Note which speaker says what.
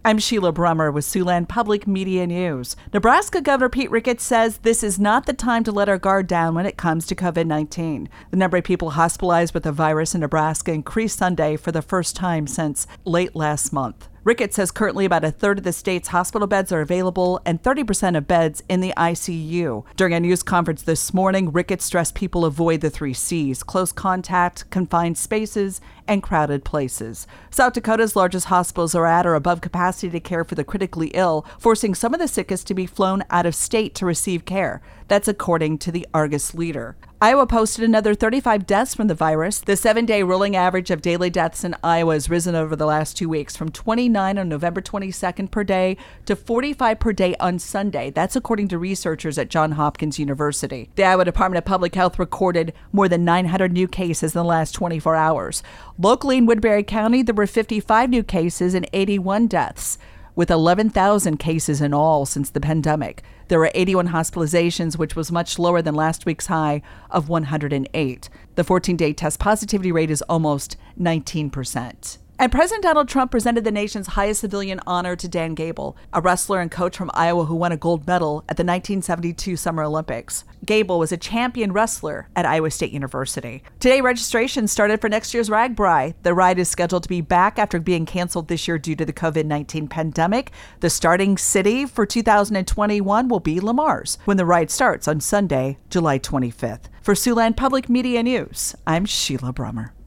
Speaker 1: I'm Sheila Brummer with Siouxland Public Media News. Nebraska Governor Pete Ricketts says this is not the time to let our guard down when it comes to COVID-19. The number of people hospitalized with the virus in Nebraska increased Sunday for the first time since late last month. Ricketts says currently about a third of the state's hospital beds are available and 30% of beds in the ICU. During a news conference this morning, Ricketts stressed people avoid the 3 C's: close contact, confined spaces, and crowded places. South Dakota's largest hospitals are at or above capacity to care for the critically ill, forcing some of the sickest to be flown out of state to receive care. That's according to the Argus Leader. Iowa posted another 35 deaths from the virus. The 7-day rolling average of daily deaths in Iowa has risen over the last 2 weeks from 29 on November 22nd per day to 45 per day on Sunday. That's according to researchers at Johns Hopkins University. The Iowa Department of Public Health recorded more than 900 new cases in the last 24 hours. Locally in Woodbury County, there were 55 new cases and 81 deaths, with 11,000 cases in all since the pandemic. There were 81 hospitalizations, which was much lower than last week's high of 108. The 14-day test positivity rate is almost 19%. And President Donald Trump presented the nation's highest civilian honor to Dan Gable, a wrestler and coach from Iowa who won a gold medal at the 1972 Summer Olympics. Gable was a champion wrestler at Iowa State University. Today, registration started for next year's RAGBRAI. The ride is scheduled to be back after being canceled this year due to the COVID-19 pandemic. The starting city for 2021 will be Le Mars when the ride starts on Sunday, July 25th. For Siouxland Public Media News, I'm Sheila Brummer.